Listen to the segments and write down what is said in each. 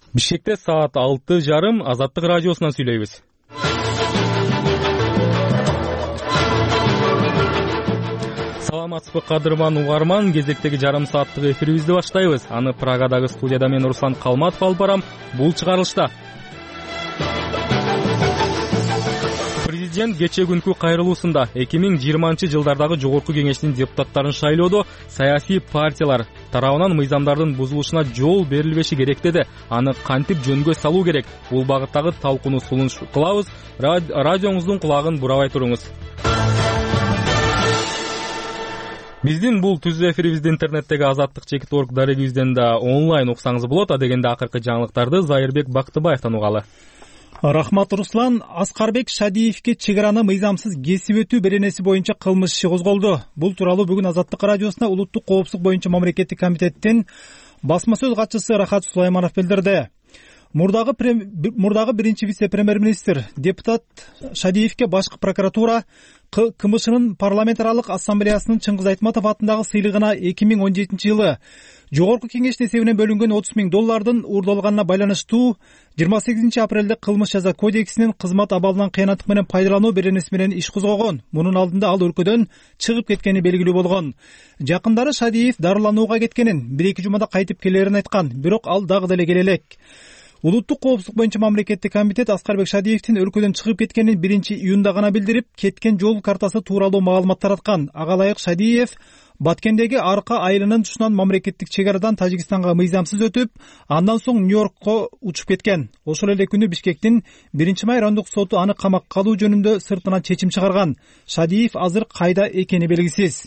Бишкекте саат 6:30 Азаттык радиосунан сүйлөйбүз. Саламатсызбы кадырман угарман, кезектеги жарым сааттык эфирибизди баштайбыз. Аны Прагадагы студияда мен Руслан Калматов алып барам. Бул чыгарылышта президент кечээ күнкү кайрылуусунда 2020-жылдардагы жогорку кеңештин депутаттарын шайлоодо саясий партиялар тарабынан мыйзамдардын бузулушуна жол берилбеши керек деди. Аны кантип жөнгө салуу керек? Бул багыттагы талкууну сунуш кылабыз. Радиоңуздун кулагын бурабай туруңуз. Биздин бул түздүү эфирибизди интернеттеги azatlyk.org дарегибизден да онлайн уксаңыз болот. Адегенде акыркы жаңылыктарды Зайырбек Бактыбаевтан угалы. Рахмат Руслан. Аскарбек Шадиевке чек араны мыйзамсыз кесип өтүү беренеси боюнча кылмыш иши козголду. Бул тууралуу бүгүн Азаттык радиосуна Улуттук коопсуздук боюнча мамлекеттик комитеттин басма сөз катчысы Рахат Сулайманов билдирди. Мурдагы биринчи вице-премьер-министр депутат Шадиевке башкы прокуратура КМШнын парламент аралык ассамблеясынын Чыңгыз Айтматов атындагы сыйлыгына 2017-жылы жогорку кеңеш эсебинен бөлүнгөн $30,000 уурдалганына байланыштуу 28 апрелде кылмыш жаза кодексинин кызмат абалынан кыянаттык менен пайдалануу беренеси менен иш козгогон. Мунун алдында ал өлкөдөн чыгып кеткени белгилүү болгон. Жакындары Шадиев дарыланууга кеткенин, 1-2 жумада кайтып келерин айткан, бирок ал дагы деле келе элек. Улуттук коопсуздук боюнча мамлекеттик комитет Аскарбек Шадиевдин өлкөдөн чыгып кеткенин 1-июнда гана билдирип, кеткен жол картасы тууралуу маалымат тараткан. Ага ылайык Шадиев Баткендеги Арка айылынын тушунан мамлекеттик чек арадан Тажикстанга мыйзамсыз өтүп, андан соң Нью-Йоркко учуп кеткен. Ошол эле күнү Бишкектин 1-май райондук соту аны камакка алуу жөнүндө сыртынан чечим чыгарган. Шадиев азыр кайда экени белгисиз.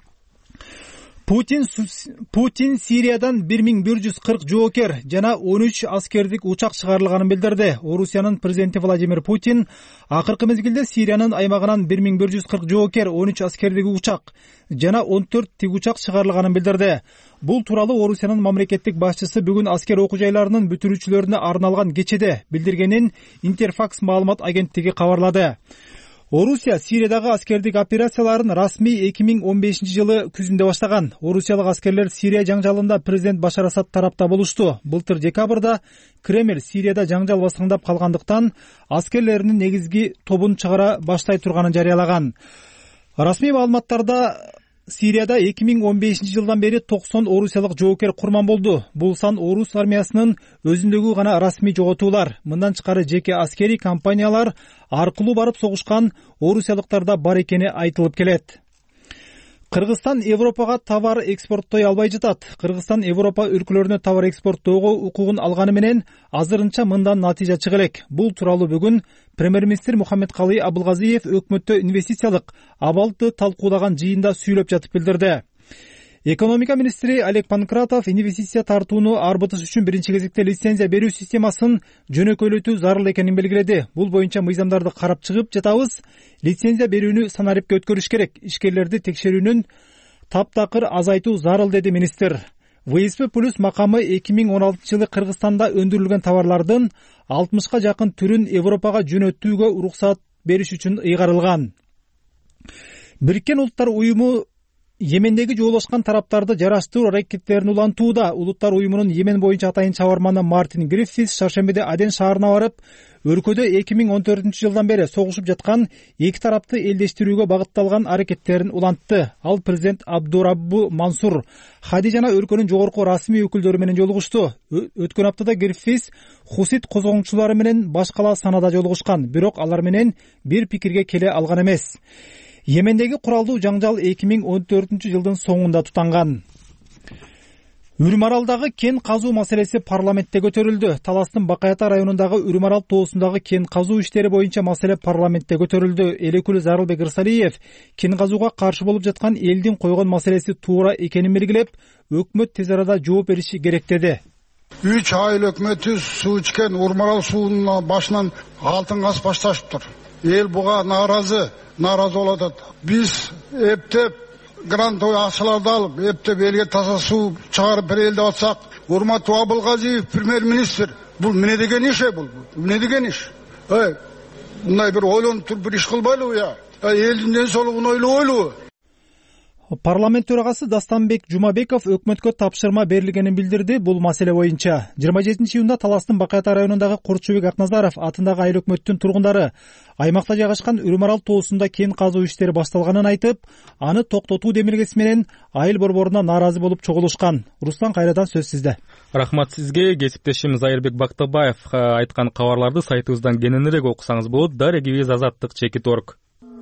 Путин Сириядан 1140 жоокер жана 13 аскердик учак чыгарылганын билдирди. Орусиянын президенти Владимир Путин акыркы мезгилде Сириянын аймагынан 1140 жоокер, 13 аскердик учак жана 14 тик учак чыгарылганын билдирди. Бул тууралуу Орусиянын мамлекеттик башчысы бүгүн аскер окуу жайларынын бүтүрүүчүлөрүнө арналган кечеде билдиргенин Интерфакс маалымат агенттиги кабарлады. Орусия Сириядагы аскердик операцияларын расмий 2015-жылы күзүндө баштаган. Орусиялык аскерлер Сирия жаңжалында президент Башар Асад тарапта болушту. Былтыр декабрда Кремль Сирияда жаңжал басыңдап калгандыктан аскерлеринин негизги тобун чыгара баштай турганын жарыялаган. Расмий маалыматтарда Сирияда 2015-жылдан бери 90 орусиялык жоокер курман болду. Бул сан орус армиясынын өзүндөгү гана расмий жоготуулар. Мындан тышкары жеке аскерий компаниялар аркылуу барып согушкан орусиялыктарда бар экени айтылып келет. Кыргызстан Европага товар экспорттой албай жатат. Кыргызстан Европа өлкөлөрүнө товар экспорттоого укугун алганы менен азырынча мындан натыйжа чыга элек. Бул тууралуу бүгүн премьер-министр Мухаммедкалый Абылгазиев өкмөттө инвестициялык абалды талкуулаган жыйында сүйлөп жатып билдирди. Экономика министри Олег Панкратов инвестиция тартууну арбытыш үчүн биринчи кезекте лицензия берүү системасын жөнөкөйлөтүү зарыл экенин белгиледи. Бул боюнча мыйзамдарды карап чыгып жатабыз. Лицензия берүүнү санариптке өткөрүш керек. Ишкерлерди текшерүүнүн таптакыр азайтуу зарыл, деди министр. ВСП плюс макамы 2016-жылы Кыргызстанда өндүрүлгөн товарлардын 60-ка жакын түрүн Европага жөнөтүүгө уруксат бериш үчүн ыйгарылган. Бириккен Улуттар уюму Йемендеги жолошкан тараптарды жараштыруу аракеттерин улантууда. Улуттар уюмунун Йемен боюнча атайын чабарманы Мартин Гриффис шаршембиде Аден шаарына барып, өлкөдө 2014-жылдан бери согушуп жаткан эки тарапты элдештирүүгө багытталган аракеттерин улантты. Ал президент Абдураббу Мансур Хади жана өлкөнүн жогорку расмий өкүлдөрү менен жолугушту. Өткөн аптада Гриффис хусит козгоңчулары менен башкала санада жолугушкан, бирок алар менен бир пикирге келе алган эмес. Йемендеги куралдуу жаңжал 2014-жылдын соңунда тутанган. Үрүмаралдагы кен казуу маселеси парламентте көтөрүлдү. Таластын Бакаята районундагы Үрүмарал тоосундагы кен казуу иштери боюнча маселе парламентте көтөрүлдү. Эл өкүлү Зарылбек Ырсалиев кен казууга каршы болуп жаткан элдин койгон маселеси туура экенин белгилеп, өкмөт тез арада жооп бериши керек деди. 3 айыл өкмөтү суу ичкен Үрүмарал суунун башынан алтын газ башташыптыр. Эл буга нааразы болуп атат. Биз эптеп грантовый акчаларды алып, эптеп элге таза суу чыгарып берели деп атсак, урматтуу Абылгазиев премьер-министр, бул эмне деген иш бул? Эмне деген иш? Мындай бир ойлонуп туруп бир иш кылбайлыбы я? Элдин ден соолугун ойлобойлубу? Парламент төрагасы Дастанбек Жумабеков өкмөткө тапшырма берилгенин билдирди. Бул маселе боюнча 27-июнда Таластын Бакайата районундагы Курчубек Акназаров атындагы айыл өкмөттүн тургундары аймакта жайгашкан Үрүмарал тоосунда кен казуу иштери башталганын айтып, аны токтотуу демилгеси менен айыл борборуна нааразы болуп чогулушкан. Руслан, кайрадан сөз сизде. Рахмат сизге. Кесиптешим Зайырбек Бактыбаев айткан кабарларды сайтыбыздан кененирээк окусаңыз болот. Дарегибиз Азаттык Чекит.орг.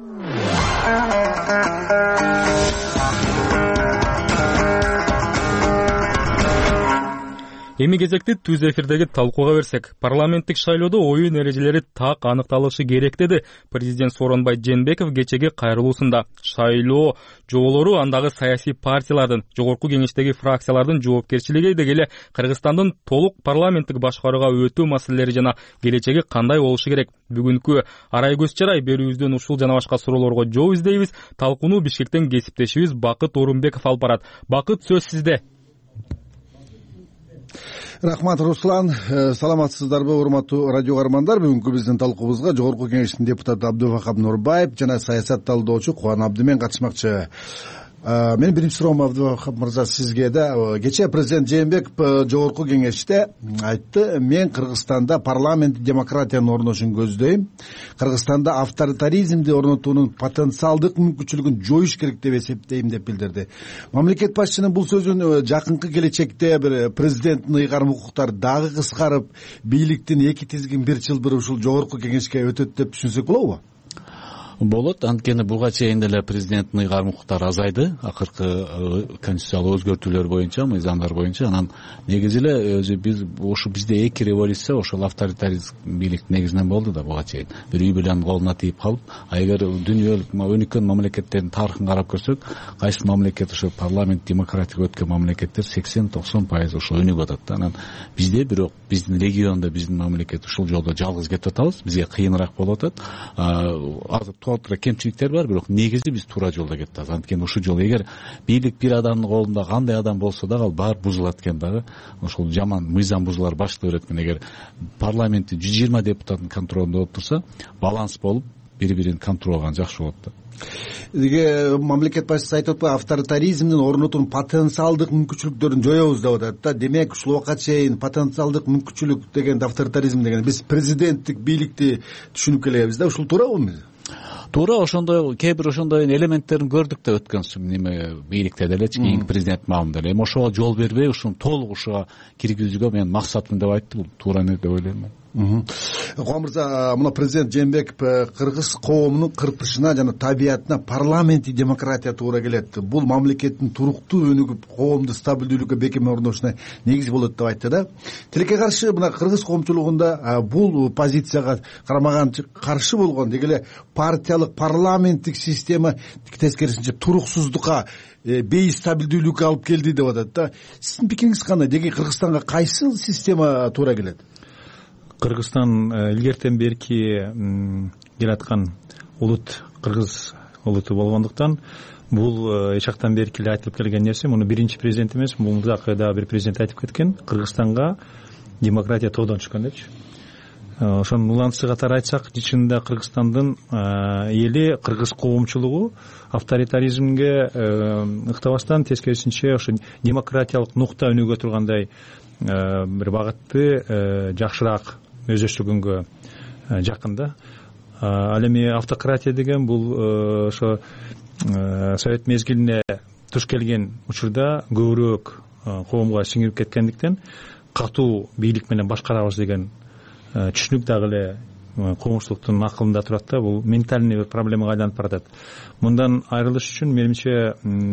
Эми кезекти түз эфирдеги талкууга берсек, парламенттик шайлоодо оюн эрежелери так аныкталышы керек деди президент Сооронбай Жээнбеков кечеги кайрылуусунда. Шайлоо жоболору андагы саясий партиялардын, жогорку кеңештеги фракциялардын жоопкерчилиги деги эле Кыргызстандын толук парламенттик башкарууга өтүү маселелери жана келечеги кандай болушу керек. Бүгүнкү арай көз чарай берүүбүздөн ушул жана башка суроолорго жооп издейбиз. Талкууну Бишкектен кесиптешибиз Бакыт Орунбеков алып барат. Бакыт, сөз сизде. Рахмат, Руслан. Саламатсыздарбы, урматтуу радио каармандар? Бүгүнкү биздин талкуубузга жогорку кеңештин депутаты Абдывахап Нурбаев жана саясат талдоочу Кубан Абдимен катышмакчы. Менин биринчи суроом, Абдывахап мырза, сизге да. Кечээ президент Жээнбеков жогорку кеңеште айтты: мен Кыргызстанда парламент демократиянын орношун көздөйм. Кыргызстанда авторитаризмди орнотуунун потенциалдык мүмкүнчүлүгүн жоюш керек деп эсептейм деп билдирди. Мамлекет башчынын бул сөзүн жакынкы келечекте бир президенттин ыйгарым укуктары дагы кыскарып, бийликтин эки тизгин бир жылбыр ушул жогорку кеңешке өтөт деп түшүнсөк болобу? Болот. Анткени буга чейин деле президенттин ыйгарым укуктары азайды акыркы конституциялык өзгөртүүлөр боюнча, мыйзамдар боюнча. Анан негизи эле өзү бизде эки революция ошол авторитаризм бийлик негизинен болду да буга чейин. Бир үй бүлөнүн колуна тийип калып, эгер дүйнөлүк өнүккөн мамлекеттердин тарыхын карап көрсөк, кайсы мамлекет ошо парламент демократик өткөн мамлекеттер 80-90% ошо өнүгүп атат да. Анан бизде бирок биздин региондо биздин мамлекет ушул жолдо жалгыз кетип атабыз. Бизге кыйыныраак болуп атат. Кемчиликтер бар, бирок негизи биз туура жолдо кетип атабыз. Анткени ушул жол эгер бийлик бир адамдын колунда кандай адам болсо дагы ал баары бузулат экен дагы. Ошол жаман мыйзам бузуулар баштала берет экен. Эгер парламентте 120 депутаттын контролунда болуп турса, баланс болуп, бири-бирин контролган жакшы болот да. Деге мамлекет башчысы айтып атпайбы, авторитаризмдин орнотуунун потенциалдык мүмкүнчүлүктөрүн жоебуз деп атат да. Демек ушул убакка чейин потенциалдык мүмкүнчүлүк деген авторитаризм деген биз президенттик бийликти түшүнүп келебиз да. Ушул туурабы? Туура, ошондой кээ бир ошондой элементтерин көрдүк да өткөн бийликте делечи, кийинки президент маалында эле. Эми ошого жол бербей, ушуну толук ушуга киргизүүгө мен максатмын деп айтты. Бул туура эмес деп ойлойм мен. Кубан мырза, мына президент Жээнбеков кыргыз коомунун кыртышына жана табиятына парламенттик демократия туура келет. Бул мамлекеттин туруктуу өнүгүп, коомду стабилдүүлүккө бекем орношуна негиз болот деп айтты да. Тилекке каршы мына кыргыз коомчулугунда бул позицияга каршы болгон деги эле партиялык парламенттик система тескерисинче туруксуздукка, бейстабилдүүлүккө алып келди деп атат да. Сиздин пикириңиз кандай? Деги Кыргызстанга кайсы система туура келет? Кыргызстан илгертен берки келаткан улут кыргыз улуту болгондуктан бул эч жактан берки эле айтылып келген нерсе. Муну биринчи президент эмес, бул жакы да бир президент айтып кеткен. Кыргызстанга демократия тоодон түшкөн депчи. Ошонун уланчысы катары айтсак, чынында Кыргызстандын эли, кыргыз коомчулугу авторитаризмге ыктабастан тескерисинче ошо демократиялык нукта өнүгө тургандай бир багытты жакшыраак өздөштүргөнгө жакын да. Ал эми автократия деген бул ошо совет мезгилине туш келген учурда көбүрөөк коомго сиңирип кеткендиктен катуу бийлик менен башкарабыз деген түшүнүк дагы эле коомчулуктун акылында турат да. Бул ментальный бир проблемага айланып баратат. Мындан айрылыш үчүн менимче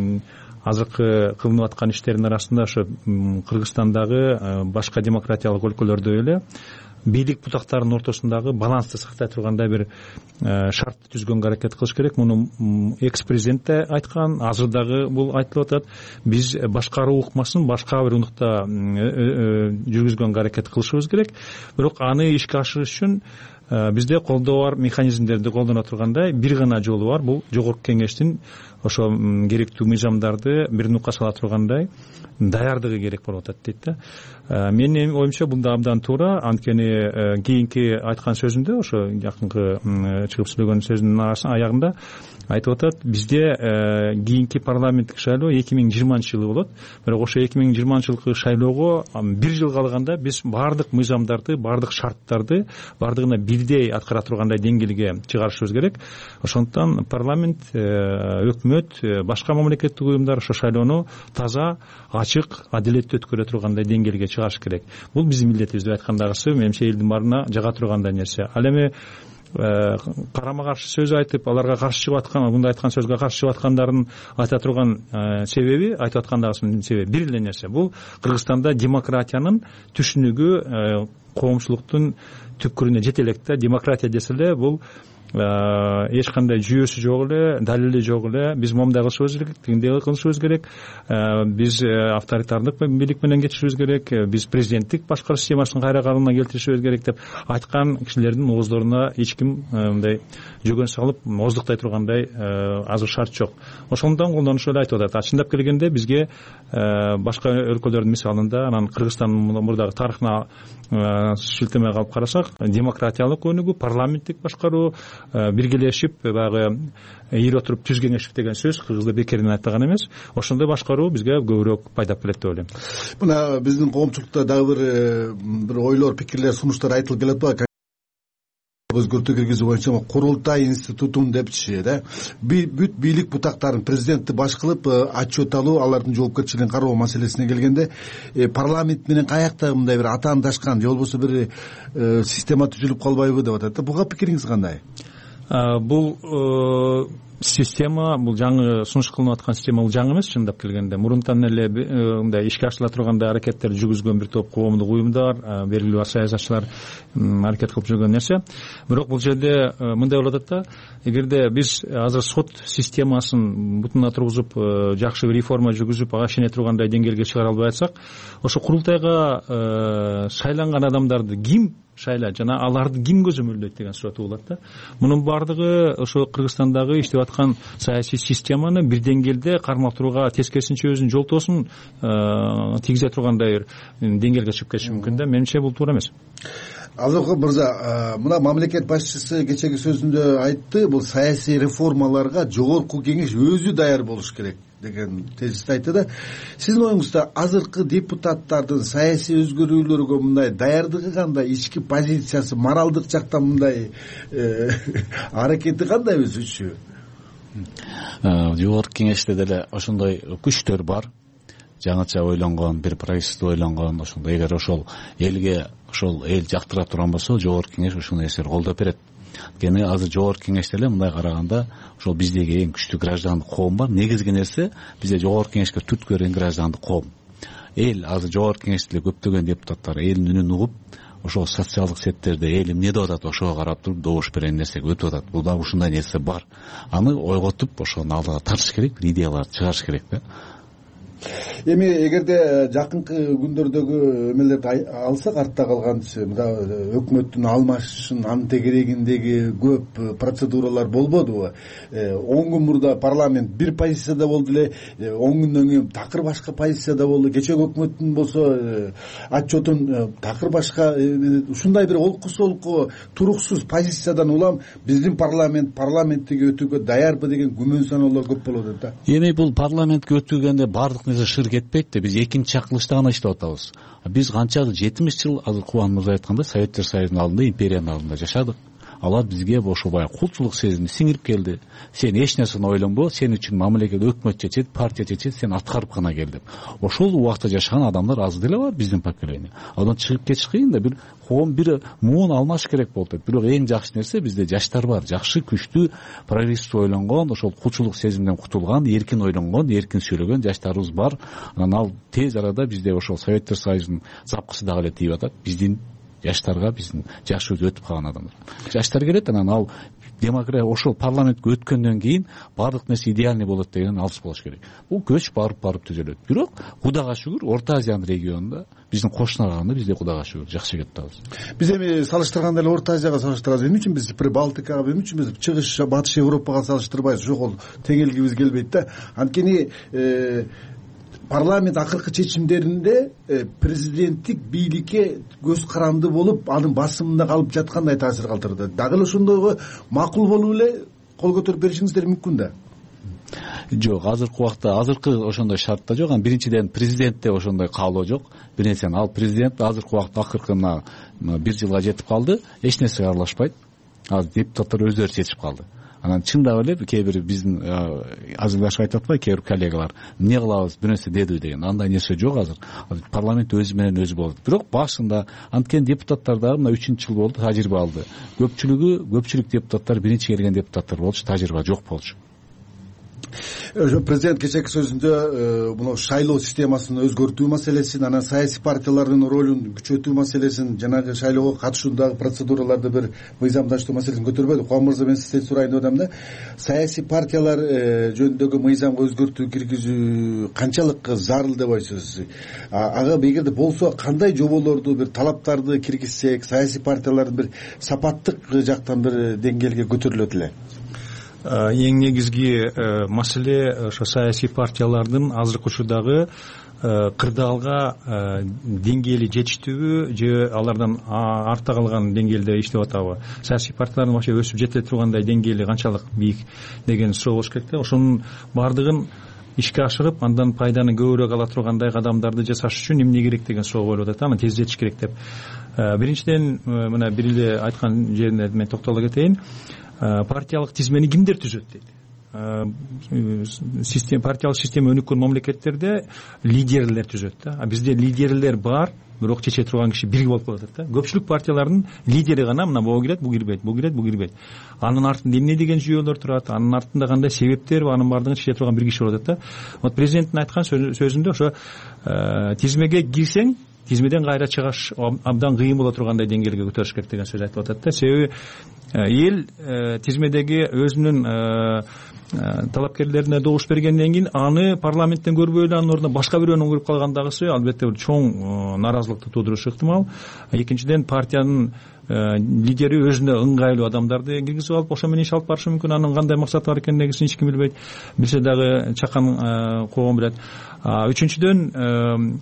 азыркы кылынып аткан иштердин арасында ошо Кыргызстандагы башка демократиялык өлкөлөрдө эле бийлик бутактарынын ортосундагы балансты сактай тургандай бир шарт түзгөнгө аракет кылыш керек. Муну экс-президент да айткан, азыр дагы бул айтылып атат. Биз башкаруу укмасын башка бир унукта жүргүзгөнгө аракет кылышыбыз керек. Бирок аны ишке ашырыш үчүн бизде колдоо бар механизмдерди колдоно тургандай бир гана жолу бар, бул жогорку кеңештин ошо керектүү мыйзамдарды бир нукка сала тургандай даярдыгы керек болуп атат дейт да. Менин оюмча бул да абдан туура, анткени кийинки айткан сөзүндө, ошо жакынкы чыгып сүйлөгөн сөзүнүн аягында айтып атат, бизде кийинки парламенттик шайлоо 2020-жылы болот. Бирок ошо 2020-жылкы шайлоого бир жыл калганда биз баардык мыйзамдарды, баардык шарттарды баардыгына бирдей аткара тургандай деңгээлге чыгарышыбыз керек. Ошондуктан парламент, өкмөт, башка мамлекеттик уюмдар ошо шайлоону таза, ачык, адилеттүү өткөрө тургандай деңгээлге чыгарыш керек. Бул биздин милдетибиз деп айткандагысы, менимче элдин баарына жага тургандай нерсе. Ал эми карама каршы сөз айтып, аларга каршы чыгып аткан, мындай айткан сөзгө каршы чыгып аткандардын айта турган себеби, айтып аткандагысынын себеби бир эле нерсе. Бул Кыргызстанда демократиянын түшүнүгү коомчулуктун түпкүрүнө жете элек да. Демократия десе эле бул эч кандай жүйөсү жок эле, далили жок эле. Биз момундай кылышыбыз керек, тигиндей кылышыбыз керек. Биз авторитардык бийлик менен кетишибиз керек. Биз президенттик башкаруу системасын кайра калыбына келтиришибиз керек деп айткан кишилердин ооздоруна эч ким мындай жөгөн салып ооздуктай тургандай азыр шарт жок. Ошондон колдонушу эле айтып атат. Чындап келгенде бизге башка өлкөлөрдүн мисалында, анан Кыргызстандын мурдагы тарыхына шилтеме калып карасак, демократиялык өнүгүү, парламенттик башкаруу, биргелешип баягы ийип отуруп түз кеңешип деген сөз кыргызда бекерден айтылган эмес. Ошондой башкаруу бизге көбүрөөк пайдап келет деп ойлойм. Мына биздин коомчулукта дагы бир ойлор, пикирлер, сунуштар айтылып келет ба? Өзгөртүү киргизүү боюнча курултай институтун депчи да. Бүт бийлик бутактарын президентти баш кылып отчет алуу, алардын жоопкерчилигин кароо маселесине келгенде парламент менен каякта мындай бир атаандашкан же болбосо бир система түзүлүп калбайбы деп атат. Буга пикириңиз кандай? Бул система, бул жаңы сунуш кылынып аткан система, бул жаңы эмес. Чындап келгенде мурунтан эле мындай ишке ашырыла тургандай аракеттер жүргүзгөн бир топ коомдук уюмдар, белгилүү саясатчылар аракет кылып жүргөн нерсе. Бирок бул жерде мындай болуп атат да, эгерде биз азыр сот системасын бутуна тургузуп, жакшы бир реформа жүргүзүп, ага ишене тургандай деңгээлге чыгара албай атсак, ошо курултайга шайланган адамдарды ким шайлайт жана аларды ким көзөмөлдөйт деген суроо туулат да. Мунун баардыгы ошо Кыргызстандагы иштеп аткан саясий системаны бир деңгээлде кармап турууга, тескерисинче өзүнүн жолтоосун тийгизе тургандай бир деңгээлге чыгып кетиши мүмкүн да. Менимче бул туура эмес. Абдулкадыр мырза, мына мамлекет башчысы кечеги сөзүндө айтты, бул саясий реформаларга жогорку кеңеш өзү даяр болуш керек деген тезисти айтты да. Сиздин оюңузда азыркы депутаттардын саясий өзгөрүүлөргө мындай даярдыгы кандай, ички позициясы, моралдык жактан мындай аракети кандай өзүчү? Жогорку кеңеште деле ошондой күчтөр бар. Жаңыча ойлонгон, бир правительство ойлонгон, ошондой эгер ошол элге, ошол эл жактыра турган болсо, жогорку кеңеш ошол нерсени колдоп берет. Кene азыр жогорку кеңеште эле мындай караганда ошол биздеги эң күчтүү граждандык коом бар. Негизги нерсе бизде жогорку кеңешке түрткү берген граждандык коом. Эл азыр жогорку кеңеште көптөгөн депутаттар элдин үнүн угуп, ошол социалдык сеттерде эл эмне деп атат, ошого карап туруп добуш берген нерсеге өтүп атат. Бул дагы ушундай нерсе бар. Аны ойготуп, ошонун алдыга тартыш керек, бир идеяларды чыгарыш керек да. Эми эгерде жакынкы күндөрдөгү эмелерди алсак, артта калганчы мына өкмөттүн алмашышын антегерегиндеги көп процедуралар болбодубу? 10 күн мурда парламент бир позицияда болду эле, 10 күндөн кийин такыр башка позицияда болду. Кечеги өкмөттүн болсо отчетун такыр башка, ушундай бир олку солку туруксуз позициядан улам биздин парламенттиги өтүүгө даярбы деген күмөн саноолор көп болуп атат да. Эми бул парламентке өтүүгөндө бардык шыр кетпейт да, биз экинчи чакырылышта гана иштеп атабыз. Биз канча 70 жыл азыр Кубан мырза айткандай Советтер Союзунун алдында, империянын алдында жашадык. Алар бизге ошо баягы кулчулук сезими сиңирип келди. Сен эч нерсени ойлонбо, сен үчүн мамлекет, өкмөт чечет, партия чечет, сен аткарып гана кел деп. Ошол убакта жашаган адамдар аз деле бар биздин поколение. Андан чыгып кетиш кыйын да, бир коом бир муун алмаш керек болуп атат. Бирок эң жакшы нерсе бизде жаштар бар, жакшы, күчтүү, прогрессив ойлонгон, ошол кулчулук сезимден кутулган, эркин ойлонгон, эркин сүйлөгөн жаштарыбыз бар. Анан ал тез арада бизде ошол Советтер Союзунун запкысы дагы эле тийип атат. Биздин жаштарга, биздин жаш өтүп калган адамдар. Жаштар келет, анан ал демократия ошол парламентке өткөндөн кийин баардык нерсе идеальный болот дегенен алыс болуш керек. Бул көч барып түзөлөт. Бирок Кудайга шүгүр Орто Азиянын регионунда биздин кошуна караганда бизде Кудайга шүгүр жакшы кетип атабыз. Биз эми салыштырганда эле Орто Азияга салыштырабыз. Эмне үчүн биз Прибалтикага, эмне үчүн биз чыгыш батыш Европага салыштырбайбыз? Ошол теңелгибиз келбейт да. Анткени парламент акыркы чечимдеринде президенттик бийликке көз каранды болуп, анын басымында калып жаткандай таасир калтырды. Дагы эле ошондойго макул болуп эле кол көтөрүп беришиңиздер мүмкүн да. Жок, азыркы убакта ошондой шартта жок. Биринчиден президентте ошондой каалоо жок. Бир нерсени ал президент азыркы убакта акыркы мына 1 жылга жетип калды, эч нерсеге аралашпайт. Азыр депутаттар өздөрү чечип калды. Анан чындап эле кээ бир биздин азырлашып айтып атпайбы кээ бир коллегалар эмне кылабыз бир нерсе деди деген, андай нерсе жок. Азыр парламент өзү менен өзү болот. Бирок башында анткени депутаттар дагы мына 3-жыл болду, тажрыйба алды. Көпчүлүк депутаттар биринчи келген депутаттар болчу, тажрыйба жок болчу. Президент кечээки сөзүндө мына шайлоо системасын өзгөртүү маселесин, анан саясий партиялардын ролун күчөтүү маселесин, жанагы шайлоого катышуудагы процедураларды бир мыйзамдаштыруу маселесин көтөрбөдү. Кубан мырза, мен сизден сурайын деп атам да. Саясий партиялар жөнүндөгү мыйзамга өзгөртүү киргизүү канчалык зарыл деп ойсуз? Ага эгерде болсо кандай жоболорду, бир талаптарды киргизсек, саясий партиялардын бир сапаттык жактан бир деңгээлге көтөрүлөт эле? Эң негизги маселе ошо саясий партиялардын азыркы учурдагы кырдаалга деңгээли жетиштүүбү же алардан артта калган деңгээлде иштеп атабы? Саясий партиялардын вообще өсүп жетиле тургандай деңгээли канчалык бийик деген суроо болуш керек да. Ошонун баардыгын ишке ашырып, андан пайданы көбүрөөк ала тургандай кадамдарды жасаш үчүн эмне керек деген суроо коюлуп атат. Аны тез жетиш керек деп. Биринчиден мына бир эле айткан жерине мен токтоло кетейин. Партиялык тизмени кимдер түзөт дейт. Партиялык система өнүккөн мамлекеттерде лидерлер түзөт да. Бизде лидерлер бар, бирок чече турган киши бир болуп калат да. Көпчүлүк партиялардын лидери гана мына бул кирет, бул кирбейт, бул кирет, бул кирбейт. Анын артында эмне деген жүйөлөр турат, анын артында кандай себептер бар, анын баардыгын чече турган бир киши болот да. Вот президенттин айткан сөзүндө ошо тизмеге кирсең, тизмеден кайра чыгаш абдан кыйын боло тургандай деңгээлге көтөрүш керек деген сөз айтып атат да. Себеби эл тизмедеги өзүнүн талапкерлерине добуш бергенден кийин аны парламенттен көрбөй эле анын ордуна башка бирөөнү куруп калгандагысы албетте бир чоң нааразылыкты туудурушу ыктымал. Экинчиден партиянын лидери өзүнө ыңгайлуу адамдарды киргизип алып ошо менен иш алып барышы мүмкүн. Анын кандай максаты бар экендигин эч ким билбейт. Билсе дагы чакан когон билет. Үчүнчүдөн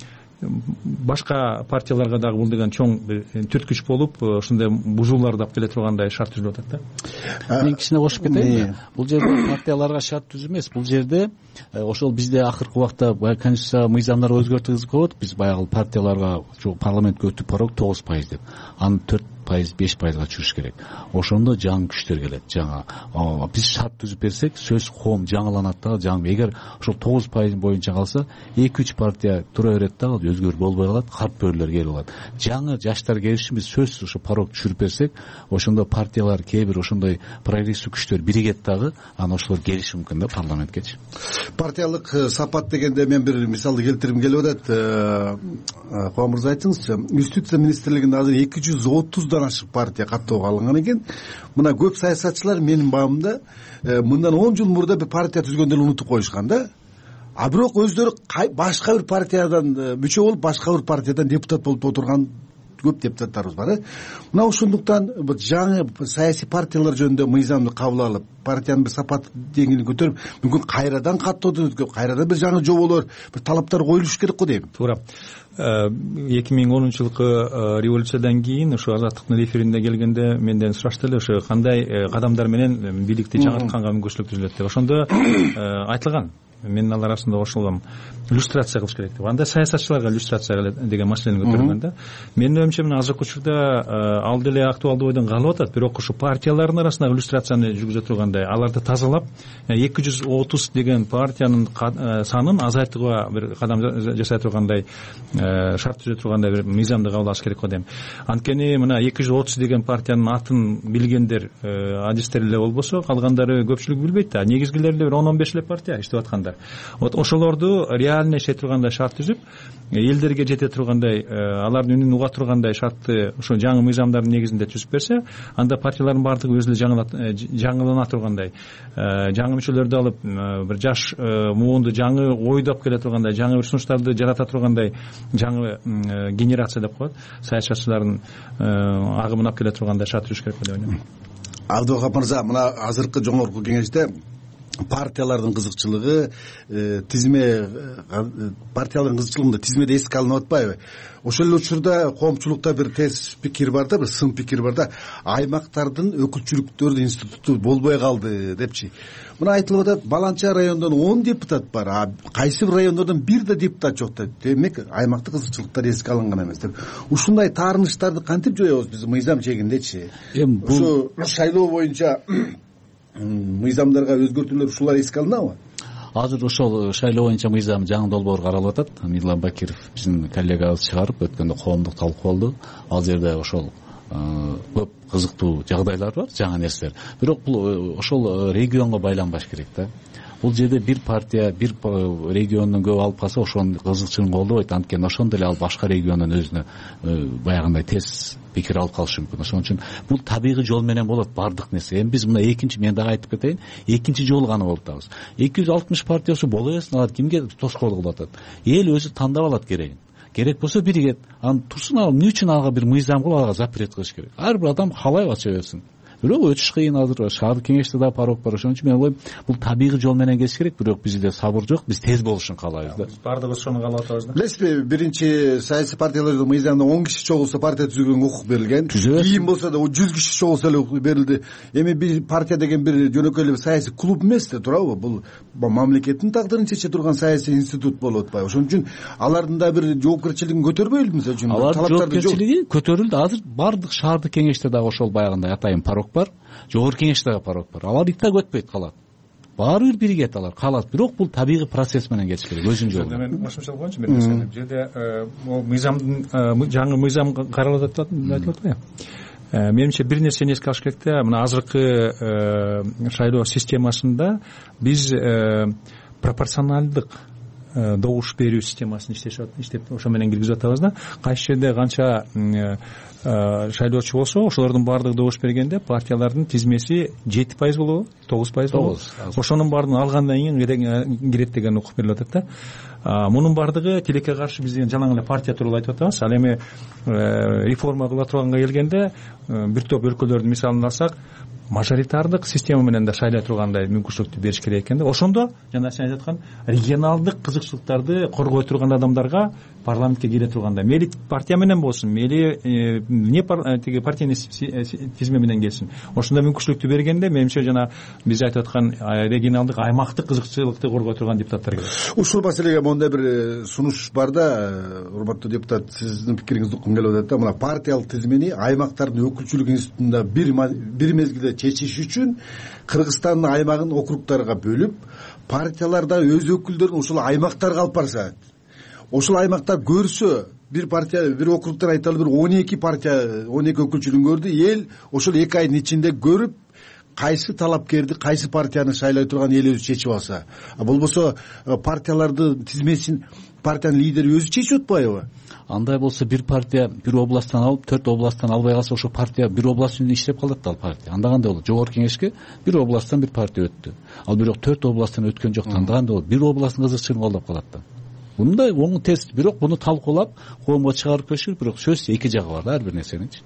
башка партияларга дагы бул деген чоң бир түрткүч болуп, ошондой бузууларды алып келе тургандай шарт түзүлүп атат да. Мен кичине кошуп кетейин. Бул жерде партияларга шарт түзүү эмес. Бул жерде ошол бизде акыркы убакта конституция мыйзамдар өзгөртүлгөнү болот. Биз баягы партияларга парламентке өтүп барып 9% деп. Аны 4%, 5%га чыгыш керек. Ошондо жаңы күчтөр келет. Жаңа биз шарт түзүп берсек, сөз коом жаңыланат да. Эгер ошол 9% боюнча калса, 2-3 партия тура берет да, өзгөрүү болбой калат, карпөрлөр келип алат. Жаңы жаштар келиш үчүн биз сөз ошо порог түшүрүп берсек, ошондо партиялар кээ бир ошондой прогрессив күчтөр биригет дагы, анан ошолор келиши мүмкүн да парламенткечи. Партиялык сапат дегенде мен бир мисалды келтиргим келип атат. Кубан мырза, айтыңызчы, Юстиция министрлигинде азыр 230 ашык партия каттоого алынган экен. Мына көп саясатчылар менин баамда мындан 10 жыл мурда бир партия түзгөндө унутуп коюшкан да. Бирок өздөрү башка бир партиядан мүчө болуп, башка бир партиядан депутат болуп отурган көп депутаттарыбыз бар. Мына ошондуктан жаңы саясий партиялар жөнүндө мыйзамды кабыл алып, партиянын бир сапат деңгээлин көтөрүп, мүмкүн кайрадан каттоодон өткөрүп, кайрадан бир жаңы жоболор, бир талаптар коюлуш керек го дейм. Туура. 2010-жылкы революциядан кийин ошо азаттыктын референдумда келгенде менден сурашты эле, ошо кандай кадамдар менен бийликти жаңыртканга мүмкүнчүлүк түзүлөт деп. Ошондо айтылган, менин алар арасында кошулган иллюстрация кылыш керек деп. Анда саясатчыларга иллюстрация деген маселени көтөргөн да. Менин оюмча мына азыркы учурда ал деле актуалдуу бойдон калып атат, бирок ошо партиялардын арасында иллюстрацияны жүргүзө тургандай, аларды тазалап 230 деген партиянын санын азайтууга бир кадам жасай тургандай шарт түзө тургандай бир мыйзамды кабыл алыш керек го дейм. Анткени мына 230 деген партиянын атын билгендер адистер эле болбосо, калгандары көпчүлүк билбейт да. Негизгилери эле бир 10-15 эле партия иштеп аткандар. партиялар. Вот ошолорду реально иштете тургандай шарт түзүп, элдерге жете тургандай, алардын үнүн уга тургандай шартты ошо жаңы мыйзамдардын негизинде түзүп берсе, анда партиялардын баардыгы өзү эле жаңылана тургандай, жаңы мүчөлөрдү алып, бир жаш муунду жаңы ойду алып келе тургандай, жаңы бир сунуштарды жарата тургандай жаңы генерация деп коет, саясатчылардын агымын алып келе тургандай шарт түзүш керек деп ойлойм. Абдывахап мырза, мына азыркы жогорку кеңеште партиялардын кызыкчылыгы партиялардын кызыкчылыгында тизмеде эске алынып атпайбы? Ошол эле учурда коомчулукта бир тез пикир бар да, бир сын пикир бар да, аймактардын өкүлчүлүктөрдүн институту болбой калды депчи. Мына айтылып атат, Баланча райондон 10 депутат бар, а кайсы бир райондордон бир да депутат жок деп. Демек аймактык кызыкчылыктар эске алынган эмес деп. Ушундай таарынычтарды кантип жоебуз биз мыйзам чегиндечи? Ушу шайлоо боюнча мыйзамдарга өзгөртүүлөр ушулар эске алынабы? Азыр ошол шайлоо боюнча мыйзам жаңы долбоор каралып атат. Мирлан Бакиров биздин коллегабыз чыгарып, өткөндө коомдук талкуу болду. Ал жерде ошол көп кызыктуу жагдайлар бар, жаңы нерселер. Бирок бул ошол регионго байланбаш керек да. Бул жерде бир партия бир региондон көп алып калса, ошонун кызыкчылыгын колдобойт. Анткени ошондой эле ал башка региондон өзүнө баягындай тез пикир алып калышы мүмкүн. Ошон үчүн бул табигый жол менен болот бардык нерсе. Эми биз мына мен дагы айтып кетейин, экинчи жолу гана болуп атабыз. 260 партиясы боло берсин, алар кимге тоскоолдук кылып атат? Эл өзү тандап алат керегин. Керек болсо биригет. Аны турсун, ал эмне үчүн ага бир мыйзам кылып ага запрет кылыш керек? Ар бир адам калай ача берсин. Бирок өтүш кыйын, азыр шаардык кеңеште да порог бар. Ошон үчүн мен ойлойм, бул табигый жол менен кетиш керек, бирок бизде сабыр жок, биз тез болушун каалайбыз да. Биз баардыгыбыз ошону каалап атабыз да. Билесизби, биринчи саясий партиялардын мыйзамында 10 киши чогулса партия түзүүгө укук берилген. Кийин болсо да 100 киши чогулса эле укук берилди. Эми бир партия деген бир жөнөкөй эле саясий клуб эмес да, туурабы? Бул мамлекеттин тагдырын чече турган саясий институт болуп атпайбы? Ошон үчүн алардын да бир жоопкерчилигин көтөрбөйлүбү? Мисалы үчүн алардын жоопкерчилиги көтөрүлдү. Азыр баардык шаардык кеңеште дагы ошол баягындай атайын порог бар. Жогорку кеңештеги порог бар. Алар итак өтпөйт, калат. Баары бир биригет алар калат. Бирок бул табигый процесс менен кетиш керек, өзүнүн жолу. Мен кошумчалык боюнча бир нерсе айтайын. Жерде мыйзамдын жаңы мыйзам каралып атат деп айтылып атпайбы? Менимче бир нерсени эске алыш керек да. Мына азыркы шайлоо системасында биз пропорционалдык добуш берүү системасын иштеп ошо менен киргизип атабыз да. Кайсы жерде канча шайлоочу болсо, ошолордун баардыгы добуш бергенде партиялардын тизмеси 7% болобу, 9% болобу. Ошонун баардыгын алгандан кийин кирет деген укук берилип атат да. Мунун баардыгы тилекке каршы биз деген жалаң эле партия тууралуу айтып атабыз. Ал эми реформа кыла турганга келгенде бир топ өлкөлөрдүн мисалын алсак, мажоритардык система менен да шайлай тургандай мүмкүнчүлүктү бериш керек экен да. Ошондо жана сен айтып аткан регионалдык кызыкчылыктарды коргой турган адамдарга парламентке кире тургандай, мейли партия менен болсун, мейли не партийный тизме менен келсин. Ошондой мүмкүнчүлүктү бергенде, менимче жана биз айтып аткан регионалдык аймактык кызыкчылыкты коргой турган депутаттар керек. Ушул маселеге мондай бир сунуш бар да, урматтуу депутат, сиздин пикириңизди уккум келип атат да. Мына партиялык тизмени аймактардын өкүлчүлүк институтунда бир мезгилде чечиш үчүн Кыргызстандын аймагын округтарга бөлүп, партиялар да өз өкүлдөрүн ошол аймактарга алып барышат. Ошол аймактар көрсө, бир партия, бир округтан айталы бир 12 партия, 12 өкүлчүлүгүн көрдү, эл ошол 2 айдын ичинде көрүп, кайсы талапкерди, кайсы партияны шайлай турган эл өзү чечип алса. Болбосо партиялардын тизмесин партиянын лидери өзү чечип атпайбы? Андай болсо бир партия бир областтан алып, 4 областтан албай калса, ошо партия бир област үчүн иштеп калат да ал партия. Анда кандай болот? Жогорку кеңешке бир областтан бир партия өттү. Ал бирок 4 областтан өткөн жок. Анда кандай болот? Бир областтын кызыкчылыгын колдоп калат да. Мындай оң тест, бирок буну талкуулап, коомго чыгарып бериши, бирок сөзсүз эки жагы бар да ар бир нерсенинчи.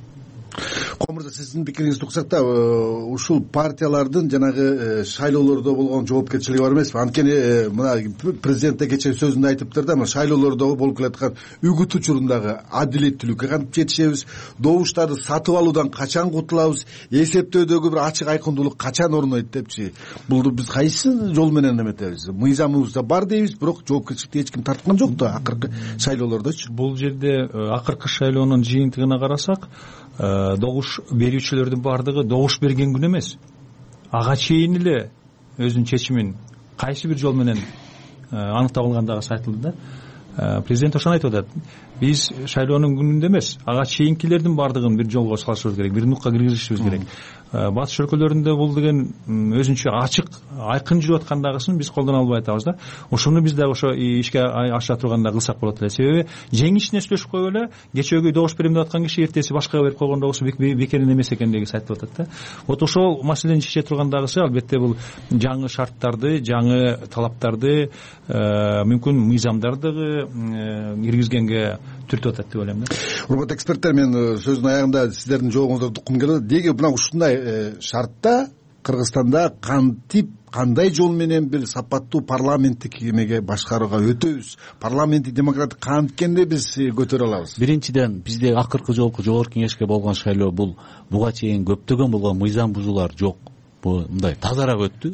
Комурда, сиздин пикириңизди уксак да, ушул партиялардын жанагы шайлоолордо болгон жоопкерчилиги бар эмеспи? Анткени мына президент да кечээ сөзүндө айтыптыр да, мына шайлоолордо болуп келаткан үгүт учурундагы адилеттүүлүккө кантип жетишебиз, добуштарды сатып алуудан качан кутулабыз, эсептөөдөгү бир ачык айкындуулук качан орнойт депчи. Бул биз кайсы жол менен эметебиз? Мыйзамыбызда бар дейбиз, бирок жоопкерчиликти эч ким тарткан жок да акыркы шайлоолордочу. Бул жерде акыркы шайлоонун жыйынтыгына карасак, добуш берүүчүлөрдүн баардыгы добуш берген күн эмес, ага чейин эле өзүнүн чечимин кайсы бир жол менен аныктап алгандыгы айтылды да. Президент ошону айтып атат. биз шайлоонун күнүндө эмес, ага чейинкилердин баардыгын бир жолго салышыбыз керек, бир нукка киргизишибиз керек. Батыш өлкөлөрүндө бул деген өзүнчө ачык, айкын жүрүп аткандагысын биз колдоно албай атабыз да. Ошону биз дагы ошо ишке аша турганда кылсак болот эле. Себеби жеңишине сүйлөшүп коюп эле кечеги добуш берем деп аткан киши эртеси башкага берип койгондо болсо бекеринен эмес экендигин айтып атат да. Вот ошол маселени чече тургандагысы албетте бул жаңы шарттарды, жаңы талаптарды, мүмкүн мыйзамдарды киргизгенге түртүп атат деп ойлойм да. Урматтуу эксперттер, мен сөздүн аягында сиздердин жообуңуздарды уккум келет. Деги мына ушундай шартта Кыргызстанда кандай жол менен бир сапаттуу парламенттик эмеге башкарууга өтөбүз, парламенттик демократик канткенде биз көтөрө алабыз? Биринчиден, бизде акыркы жолку жогорку кеңешке болгон шайлоо бул буга чейин көптөгөн болгон мыйзам бузуулар жок. Бул мындай тазараак өттү.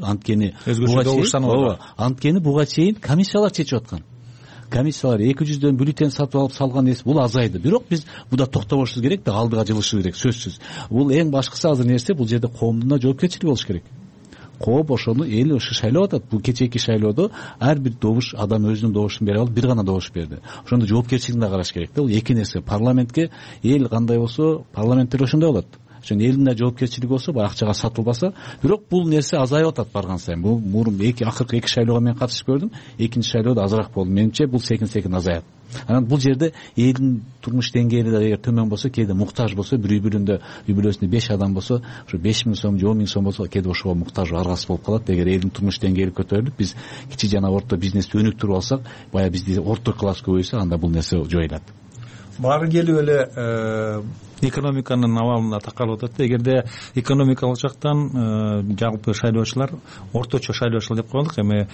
Анткени буга чейин комиссиялар чечип аткан. Комиссиялар 200дөн бюллетень сатып алып салган нерсе бул азайды. Бирок биз буда токтобошубуз керек да, алдыга жылышыбыз керек, сөзсүз. Бул эң башкысы азыр нерсе, бул жерде коомдун да жоопкерчилиги болуш керек. Коом ошону эл ушу шайлап атат. Бул кечээки шайлоодо ар бир добуш адам өзүнүн добушун бере алып, бир гана добуш берди. Ошондо жоопкерчилигин да караш керек да. Бул эки нерсе. Парламентке эл кандай болсо, парламенттер ошондой болот. Элдин да жоопкерчилиги болсо, баягы акчага сатылбаса, бирок бул нерсе азайып атат барган сайын. Бул мурун акыркы 2 шайлоого мен катышып көрдүм. Экинчи шайлоодо азыраак болду. Менимче бул секин азаят. Анан бул жерде элдин турмуш деңгээли да эгер төмөн болсо, кээде муктаж болсо, бир үй-бүлөсүндө 5 адам болсо, ошо 5.000 сом же 10.000 сом болсо, кээде ошого муктаж аргасыз болуп калат. Эгер элдин турмуш деңгээли көтөрүлүп, биз кичи жана орто бизнести өнүктүрүп алсак, баягы бизде орто класс көбөйсө, анда бул нерсе жоюлат. Баары келип эле экономиканын абалына такалып атат. Эгерде экономикалык жактан жалпы шайлоочулар, орточо шайлоочулар деп коелук, эми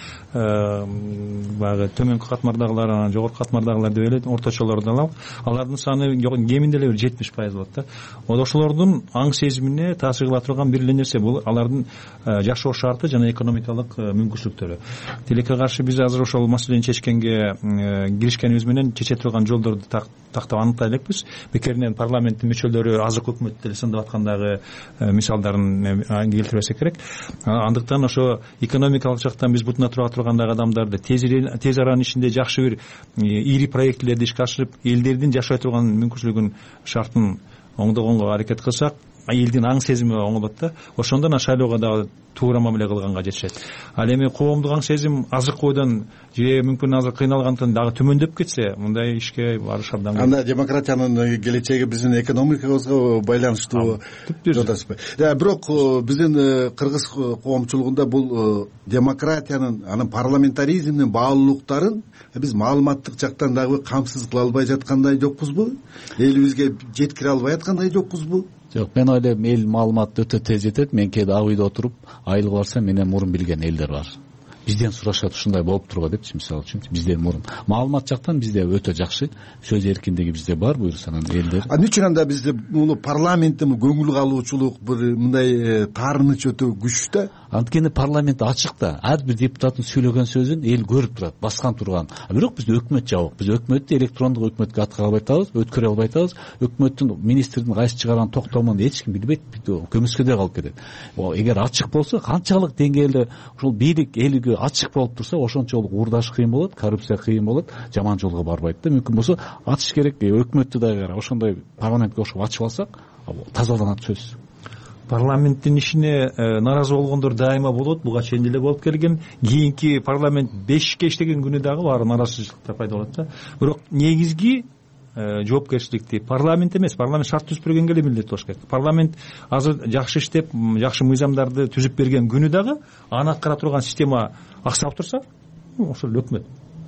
баягы төмөнкү катмардагылар, анан жогорку катмардагылар деп эле орточолорду алалы. Алардын саны кеминде эле 70% болот да. Ошолордун аң сезимине таасир кыла турган бир эле нерсе бул алардын жашоо шарты жана экономикалык мүмкүнчүлүктөрү. Тилекке каршы биз азыр ошол маселени чечкенге киришкенибиз менен чече турган жолдорду тактап аныктай элекпиз. Бекеринен парламенттин мүчөлөрү азыркы өкмөттү деле сындап аткандагы мисалдарын келтирбесек керек. Андыктан ошо экономикалык жактан биз бутуна тура тургандагы адамдарды тез аранын ичинде жакшы бир ири проектлерди ишке ашырып, элдердин жашай турган мүмкүнчүлүгүн шартын оңдогонго аракет кылсак, элдин аң сезими оңолот да. Ошондо шайлоого дагы туура мамиле кылганга жетишет. Ал эми коомдук аң сезим азыркы бойдон же мүмкүн азыр кыйналгандыктан дагы төмөндөп кетсе, мындай ишке барыш абдан. Анда демократиянын келечеги биздин экономикабызга байланыштуу жатасызбы? Бирок биздин кыргыз коомчулугунда бул демократиянын, анын парламентаризмдин баалуулуктарын биз маалыматтык жактан дагы камсыз кыла албай жаткандай жокпузбу? Элибизге жеткире албай аткандай жокпузбу? Жок, мен ойлойм эл маалыматты өтө тез жетет. Мен кээде ак үйдө отуруп, айылга барсам менен мурун билген элдер бар. Бизден сурашат, ушундай болуп турбу депчи, мисалы үчүн. Бизден мурун маалымат жактан бизде өтө жакшы, сөз эркиндиги бизде бар, буюрсанан элдер. Эмне анда бизде муну парламенттин көңүл калуучулук, бир мындай таарыныч өтө күчтүү? Анткени парламент ачык да, ар бир депутаттын сүйлөгөн сөзүн эл көрүп турат, баскан турган. Бирок бизде өкмөт жабык. Биз өкмөттү электрондук өкмөткө аткара албай атабыз, өткөрө албай атабыз. Өкмөттүн министрдин кайсы чыгарган токтомун эч ким билбейт, көмүскөдө калып кетет. Эгер ачык болсо, канчалык деңгээлде ушул бийлик элиге ачык болуп турса, ошончолук уурдаш кыйын болот, коррупция кыйын болот, жаман жолго барбайт да. Мүмкүн болсо ачыш керек, өкмөттү дагы ошондой парламентке кошуп ачып алсак, тазаланат сөз. Парламенттин ишине наразы болгондор дайыма болот, буга чейин деле болуп келген. Кийинки парламент 5 иштеген күнү дагы баары наразычылыктар пайда болот да. Бирок негизги жоопкерчиликти парламент эмес, парламент шарт түзүп бергенге эле милдеттүү болуш керек. Парламент азыр жакшы иштеп, жакшы мыйзамдарды түзүп берген күнү дагы аны аткара турган система аксап турса, ошол өкмөт,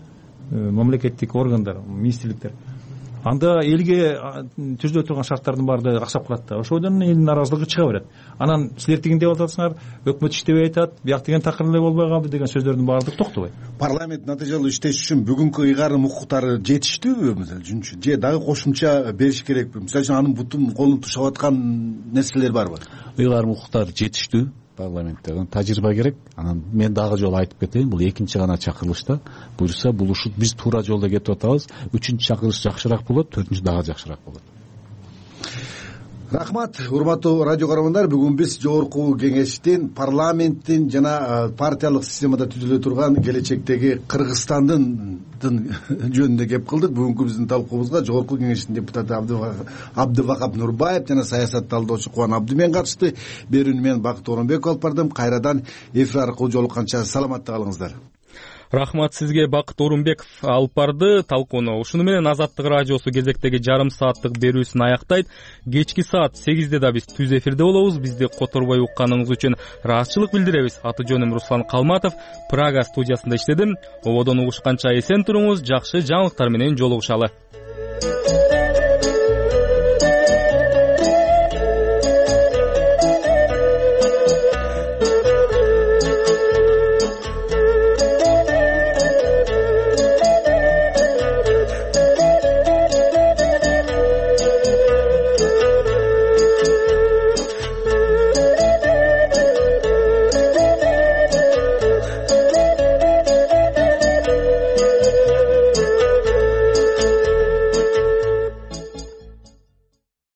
мамлекеттик органдар, министрликтер, анда элге түзүлө турган шарттардын баары аксап калат да. Ошодон элдин наразылыгы чыга берет. Анан силер тигин деп атасыңар, өкмөт иштебей атат, бияк деген такыр эле болбой калды деген сөздөрдүн баардыгы токтобойт. Парламент натыйжалуу иштеш үчүн бүгүнкү ыйгарым укуктары жетиштүүбү, мисалы үчүн, же дагы кошумча бериш керекпи? Мисалы үчүн анын бутун колун тушап аткан нерселер барбы? Ыйгарым укуктар жетиштүү. Парламентте тажрыйба керек. Анан мен дагы жолу айтып кетейин, бул экинчи гана чакырылышта. Буюрса, бул ушул биз туура жолдо кетип атабыз. 3-чү чакырылыш жакшыраак болот, 4-чү дагы жакшыраак болот. Рахмат, урматтуу радио көрөрмандар. Бүгүн биз жогорку кеңештин, парламенттин жана партиялык системада түзүлө турган келечектеги Кыргызстандын жөнүндө кеп кылдык. Бүгүнкү биздин талкуубузга жогорку кеңештин депутаты Абдывахап Нурбаев жана саясат талдоочу Кубан Абдымен катышты. Берүүнү мен Бакыт Оронбеков алып бардым. Кайрадан эфир аркылуу жолукканча саламатта калыңыздар. Рахмат сизге, Бакыт Орунбеков алып барды талкууну. Ушуну менен Азаттык радиосу кезектеги жарым сааттык берүүсүн аяктайт. Кечки саат 8-де да биз түз эфирде болобуз. Бизди которбой укканыңыз үчүн ыраазычылык билдиребиз. Аты жөнүм Руслан Калматов, Прага студиясында иштедим. Ободон угушканча эсен туруңуз, жакшы жаңылыктар менен жолугушалы.